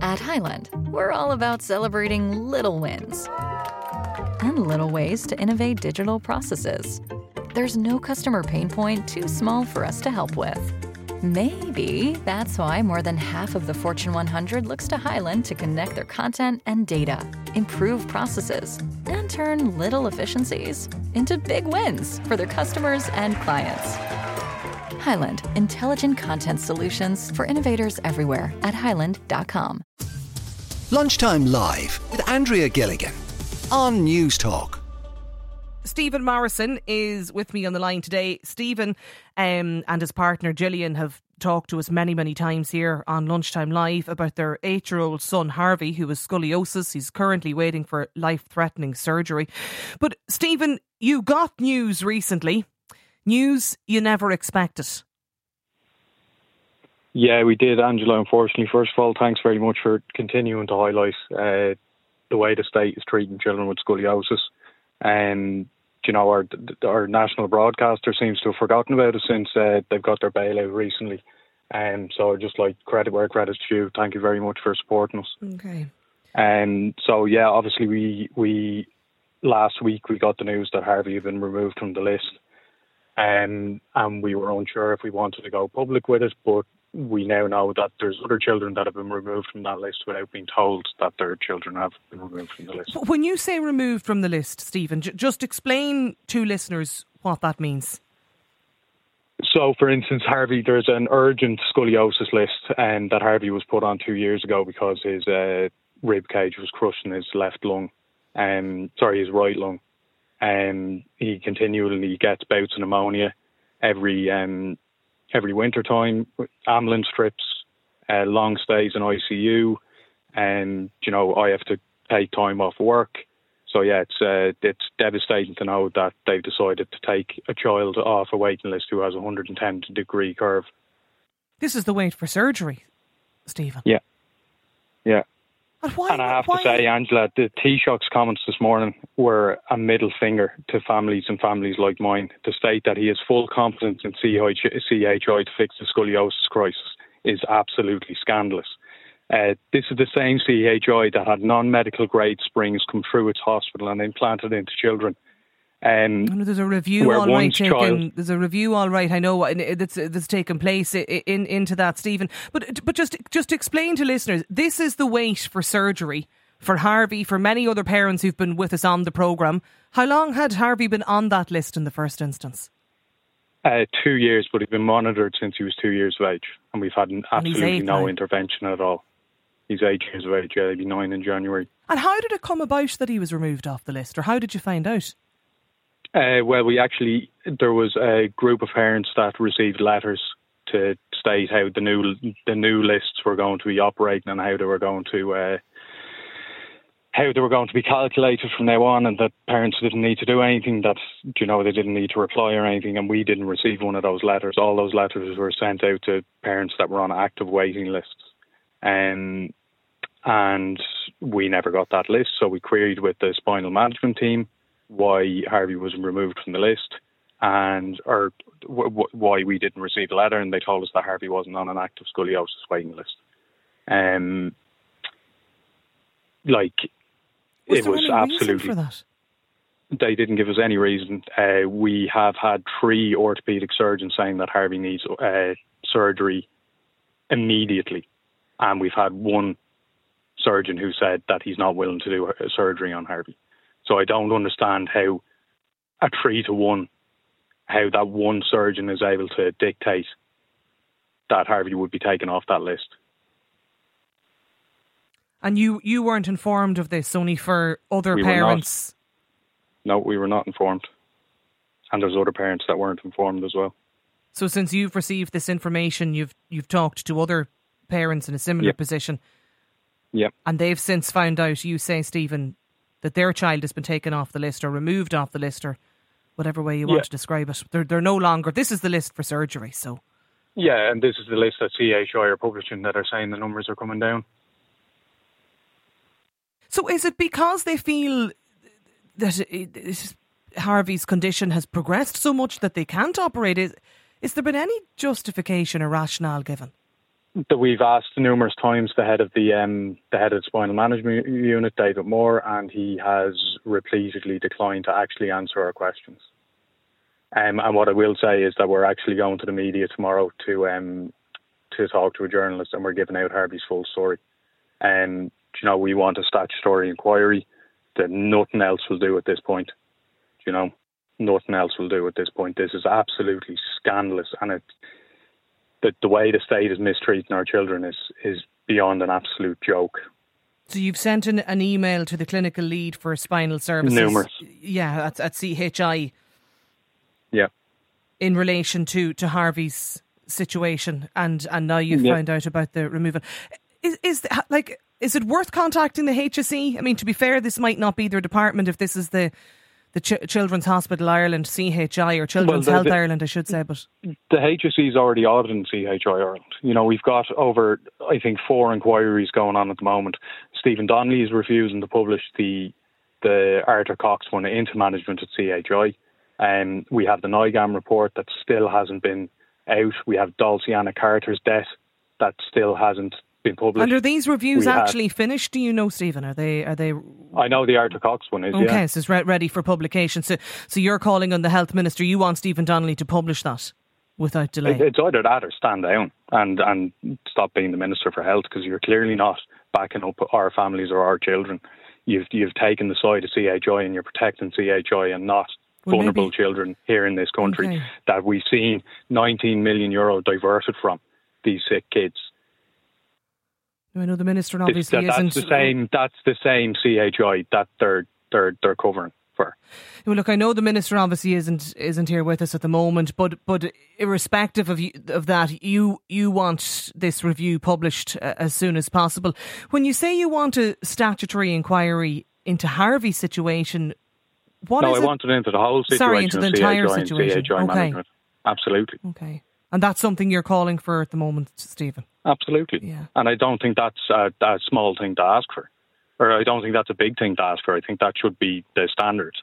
At Highland, we're all about celebrating little wins and little ways to innovate digital processes. There's no customer pain point too small for us to help with. Maybe that's why more than half of the Fortune 100 looks to Highland to connect their content and data, improve processes, and turn little efficiencies into big wins for their customers and clients. Highland, intelligent content solutions for innovators everywhere at highland.com. Lunchtime Live with Andrea Gilligan on News Talk. Stephen Morrison is with me on the line today. Stephen and his partner Gillian have talked to us many, many times here on Lunchtime Live about their 8-year-old son Harvey, who has scoliosis. He's currently waiting for life-threatening surgery. But Stephen, you got news recently. News you never expected. Yeah, we did, Angela, unfortunately. First of all, thanks very much for continuing to highlight the way the state is treating children with scoliosis. And, you know, our national broadcaster seems to have forgotten about it since they've got their bailout recently. So just like credit where credit's due. Thank you very much for supporting us. Okay. So, yeah, obviously we last week we got the news that Harvey had been removed from the list. And we were unsure if we wanted to go public with it, but we now know that there's other children that have been removed from that list without being told that their children have been removed from the list. When you say removed from the list, Stephen, just explain to listeners what that means. So, for instance, Harvey, there's an urgent scoliosis list that Harvey was put on 2 years ago because his rib cage was crushed in his left lung. His right lung. He continually gets bouts of pneumonia every winter time, ambulance trips, long stays in ICU, and I have to take time off work. So yeah, it's devastating to know that they've decided to take a child off a waiting list who has a 110-degree curve. This is the wait for surgery, Stephen. Yeah. Why, and I have to say, Angela, the Taoiseach's comments this morning were a middle finger to families and families like mine. To state that he has full confidence in CHI to fix the scoliosis crisis is absolutely scandalous. This is the same CHI that had non-medical grade springs come through its hospital and implanted into children. There's a review There's a review, all right. I know that's taken place into that, Stephen. But just explain to listeners, this is the wait for surgery for Harvey, for many other parents who've been with us on the programme. How long had Harvey been on that list in the first instance? 2 years, but he's been monitored since he was 2 years of age, and we've had absolutely no intervention at all. He's 8 years of age. Yeah, he'll be 9 in January. And how did it come about that he was removed off the list, or how did you find out? There was a group of parents that received letters to state how the new lists were going to be operating and how they were going to be calculated from now on, and that parents didn't need to do anything, that they didn't need to reply or anything, and we didn't receive one of those letters. All those letters were sent out to parents that were on active waiting lists, and we never got that list. So we queried with the spinal management team why Harvey was removed from the list, or why we didn't receive a letter, and they told us that Harvey wasn't on an active scoliosis waiting list. It was absolutely for that. They didn't give us any reason. We have had 3 orthopaedic surgeons saying that Harvey needs surgery immediately, and we've had 1 surgeon who said that he's not willing to do surgery on Harvey. So I don't understand how a 3-to-1, how that 1 surgeon is able to dictate that Harvey would be taken off that list. And you weren't informed of this, only for other parents? No, we were not informed. And there's other parents that weren't informed as well. So since you've received this information, you've talked to other parents in a similar position? Yep. And they've since found out, you say, Stephen, that their child has been taken off the list or removed off the list, or whatever way you want to describe it. They're no longer, this is the list for surgery, so. Yeah, and this is the list that CHI are publishing that are saying the numbers are coming down. So is it because they feel that Harvey's condition has progressed so much that they can't operate? Is there been any justification or rationale given? that we've asked numerous times the head of the spinal management unit, David Moore, and he has repeatedly declined to actually answer our questions. And what I will say is that we're actually going to the media tomorrow to talk to a journalist, and we're giving out Harvey's full story. And we want a statutory inquiry that nothing else will do at this point. Nothing else will do at this point. This is absolutely scandalous, and the way the state is mistreating our children is beyond an absolute joke. So you've sent an email to the clinical lead for spinal services. Numerous. Yeah, at CHI. Yeah. In relation to Harvey's situation, and now you've found out about the removal. Is it worth contacting the HSE? I mean, to be fair, this might not be their department if this is the Children's Hospital Ireland, CHI, or Children's Health Ireland, I should say. But the HSE's already audited CHI Ireland. We've got over, I think, 4 inquiries going on at the moment. Stephen Donnelly is refusing to publish the Arthur Cox one into management at CHI. We have the NIGAM report that still hasn't been out. We have Dulciana Carter's death that still hasn't been published. And are these reviews actually finished? Do you know, Stephen? Are they? I know the Arthur Cox one is. Okay, yeah. so it's ready for publication. So you're calling on the Health Minister. You want Stephen Donnelly to publish that without delay. It's either that or stand down and stop being the Minister for Health, because you're clearly not backing up our families or our children. You've taken the side of CHI and you're protecting CHI and not vulnerable children here in this country that we've seen 19 million euro diverted from these sick kids. I know the Minister obviously isn't. That's the same CHI that they're covering for. Well, look, I know the Minister obviously isn't here with us at the moment, but irrespective of that, you want this review published as soon as possible. When you say you want a statutory inquiry into Harvey's situation, I want it into the whole situation. Sorry, into the entire CHI situation. CHI management. Absolutely. Okay. And that's something you're calling for at the moment, Stephen? Absolutely. Yeah. And I don't think that's a small thing to ask for. Or I don't think that's a big thing to ask for. I think that should be the standard.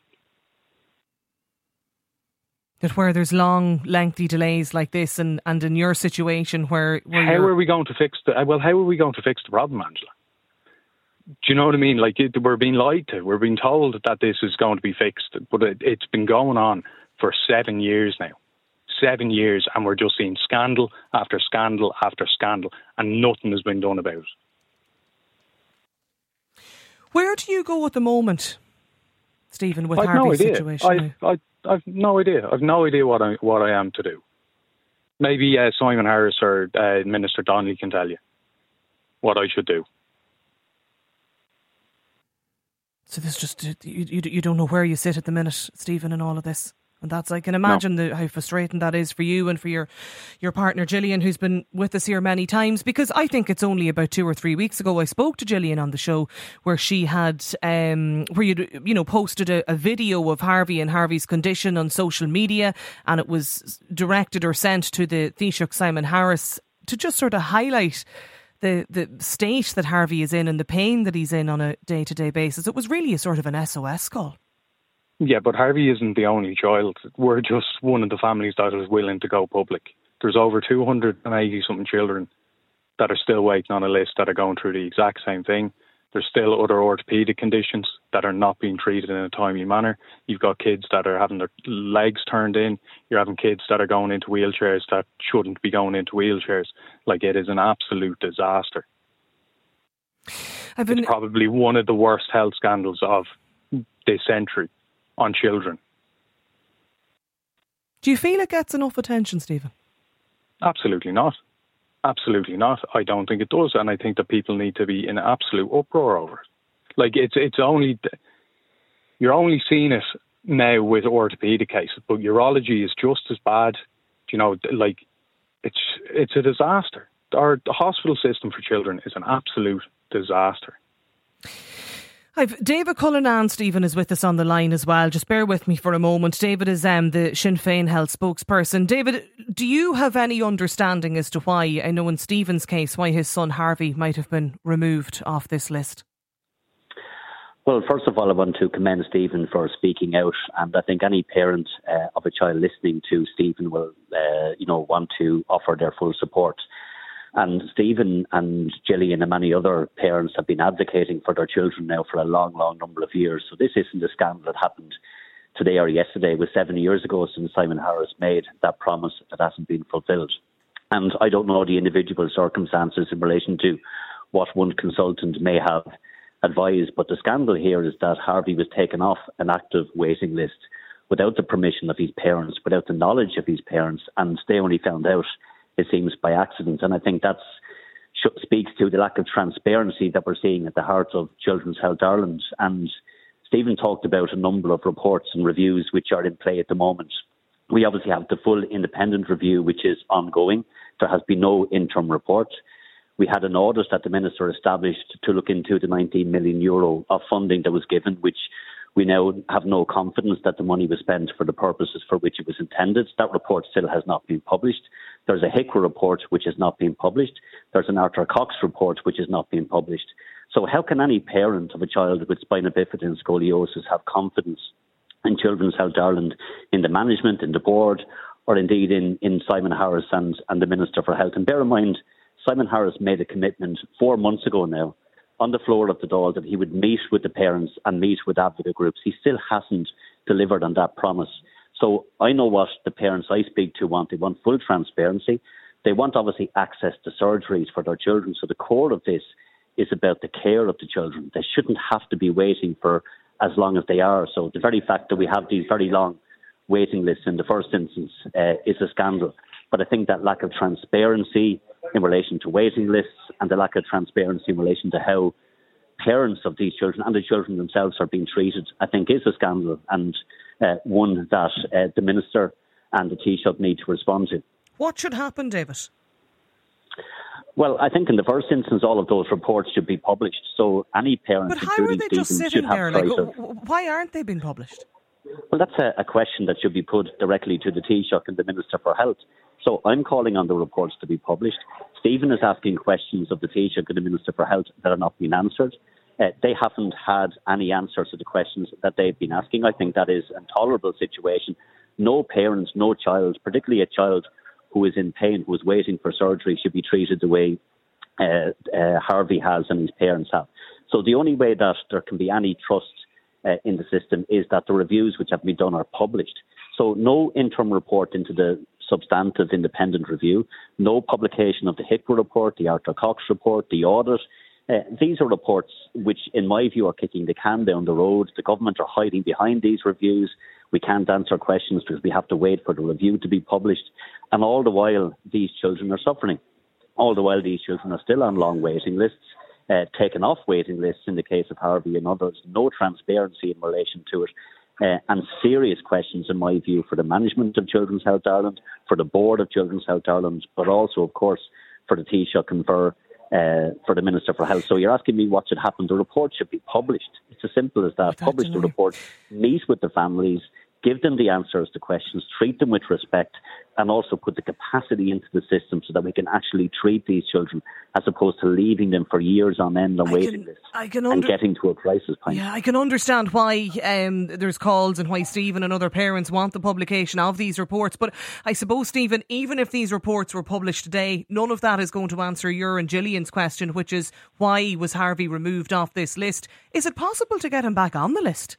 That where there's long, lengthy delays like this, and in your situation where how are we going to fix the problem, Angela? Do you know what I mean? Like, we're being lied to. We're being told that this is going to be fixed, but it's been going on for 7 years now. 7 years, and we're just seeing scandal after scandal after scandal, and nothing has been done about it. Where do you go at the moment, Stephen, with Harvey's situation? I've no idea. I've no idea what I am to do. Maybe Simon Harris or Minister Donnelly can tell you what I should do. So this just you don't know where you sit at the minute, Stephen, in all of this. And I can imagine how frustrating that is for you and for your partner Gillian, who's been with us here many times. Because I think it's only about 2 or 3 weeks ago I spoke to Gillian on the show, where she had where you posted a video of Harvey and Harvey's condition on social media, and it was directed or sent to the Taoiseach Simon Harris to just sort of highlight the state that Harvey is in and the pain that he's in on a day-to-day basis. It was really a sort of an SOS call. Yeah, but Harvey isn't the only child. We're just one of the families that is willing to go public. There's over 280-something children that are still waiting on a list that are going through the exact same thing. There's still other orthopaedic conditions that are not being treated in a timely manner. You've got kids that are having their legs turned in. You're having kids that are going into wheelchairs that shouldn't be going into wheelchairs. Like, it is an absolute disaster. It's probably one of the worst health scandals of this century on children. Do you feel it gets enough attention, Stephen? Absolutely not. Absolutely not. I don't think it does, and I think that people need to be in absolute uproar over it. Like, you're only seeing it now with orthopaedic cases, but urology is just as bad. You know, like, it's a disaster. The hospital system for children is an absolute disaster. David Cullinan, Stephen, is with us on the line as well. Just bear with me for a moment. David is the Sinn Féin health spokesperson. David, do you have any understanding as to why, I know in Stephen's case, why his son Harvey might have been removed off this list? Well, first of all, I want to commend Stephen for speaking out, and I think any parent of a child listening to Stephen will, want to offer their full support. And Stephen and Gillian and many other parents have been advocating for their children now for a long, long number of years. So this isn't a scandal that happened today or yesterday. It was 7 years ago since Simon Harris made that promise that hasn't been fulfilled. And I don't know the individual circumstances in relation to what one consultant may have advised, but the scandal here is that Harvey was taken off an active waiting list without the permission of his parents, without the knowledge of his parents, and they only found out, it seems, by accident. And I think that speaks to the lack of transparency that we're seeing at the heart of Children's Health Ireland. And Stephen talked about a number of reports and reviews which are in play at the moment. We obviously have the full independent review, which is ongoing. There has been no interim report. We had an audit that the Minister established to look into the €19 million of funding that was given, which we now have no confidence that the money was spent for the purposes for which it was intended. That report still has not been published. There's a HICWA report which has not been published. There's an Arthur Cox report which has not been published. So how can any parent of a child with spina bifida and scoliosis have confidence in Children's Health Ireland, in the management, in the board, or indeed in Simon Harris and the Minister for Health? And bear in mind, Simon Harris made a commitment 4 months ago now on the floor of the Dáil that he would meet with the parents and meet with advocate groups. He still hasn't delivered on that promise. So I know what the parents I speak to want. They want full transparency. They want, obviously, access to surgeries for their children. So the core of this is about the care of the children. They shouldn't have to be waiting for as long as they are. So the very fact that we have these very long waiting lists in the first instance is a scandal. But I think that lack of transparency in relation to waiting lists and the lack of transparency in relation to how parents of these children and the children themselves are being treated, I think is a scandal, and one that the Minister and the Taoiseach need to respond to. What should happen, David? Well, I think in the first instance, all of those reports should be published. So any parents, but how are they just sitting there? Why aren't they being published? Well, that's a question that should be put directly to the Taoiseach and the Minister for Health. So I'm calling on the reports to be published. Stephen is asking questions of the Taoiseach and the Minister for Health that are not being answered. They haven't had any answers to the questions that they've been asking. I think that is an intolerable situation. No parent, no child, particularly a child who is in pain, who is waiting for surgery, should be treated the way Harvey has and his parents have. So the only way that there can be any trust in the system is that the reviews which have been done are published. So no interim report into the substantive independent review, no publication of the HICWA report, the Arthur Cox report, the audit. These are reports which, in my view, are kicking the can down the road. The government are hiding behind these reviews. We can't answer questions because we have to wait for the review to be published. And all the while, these children are suffering. All the while, these children are still on long waiting lists, taken off waiting lists in the case of Harvey and others. No transparency in relation to it. And serious questions, in my view, for the management of Children's Health Ireland, for the board of Children's Health Ireland, but also, of course, for the Taoiseach and for the Minister for Health. So you're asking me what should happen. The report should be published. It's as simple as that. Publish the report, meet with the families, give them the answers to questions, treat them with respect, and also put the capacity into the system so that we can actually treat these children as opposed to leaving them for years on end on waiting lists and getting to a crisis point. Yeah, I can understand why there's calls and why Stephen and other parents want the publication of these reports. But I suppose, Stephen, even if these reports were published today, none of that is going to answer your and Gillian's question, which is why was Harvey removed off this list? Is it possible to get him back on the list?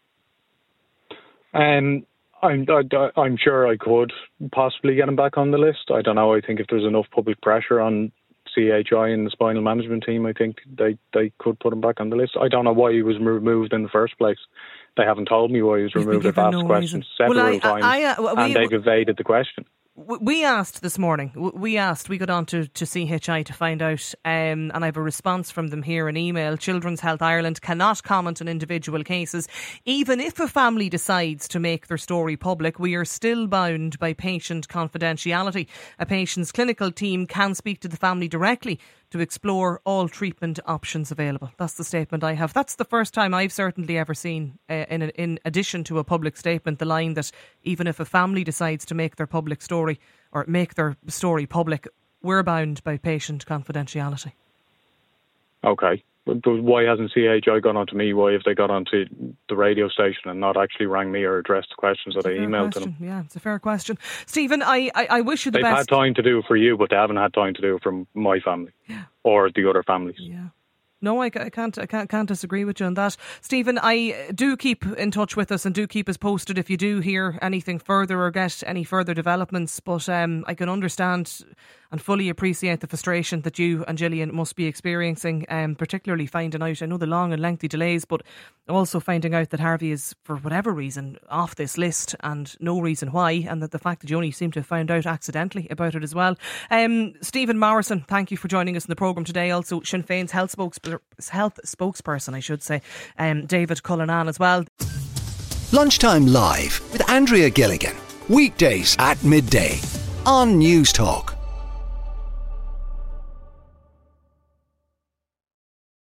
I'm sure I could possibly get him back on the list. I don't know. I think if there's enough public pressure on CHI and the spinal management team, I think they could put him back on the list. I don't know why he was removed in the first place. They haven't told me why he was removed. I've asked questions several times and they've evaded the question. We asked this morning, we got on to CHI to find out, and I have a response from them here in email. Children's Health Ireland cannot comment on individual cases. Even if a family decides to make their story public, we are still bound by patient confidentiality. A patient's clinical team can speak to the family directly to explore all treatment options available. That's the statement I have. That's the first time I've certainly ever seen, in addition to a public statement, the line that even if a family decides to make their public story or make their story public, we're bound by patient confidentiality. Okay. Why hasn't CHI gone on to me? Why have they got onto the radio station and not actually rang me or addressed the questions that I emailed to them? Yeah, it's a fair question. Stephen, I wish you the best. They've had time to do it for you, but they haven't had time to do it for my family or the other families. Yeah. No, I can't disagree with you on that. Stephen, I do keep in touch with us and do keep us posted if you do hear anything further or get any further developments. But I can understand and fully appreciate the frustration that you and Gillian must be experiencing, particularly finding out, I know the long and lengthy delays, but also finding out that Harvey is, for whatever reason, off this list and no reason why, and that the fact that you only seem to have found out accidentally about it as well. Stephen Morrison, thank you for joining us in the programme today. Also Sinn Féin's health spokesperson, I should say, David Cullinan as well. Lunchtime Live with Andrea Gilligan. Weekdays at midday on News Talk.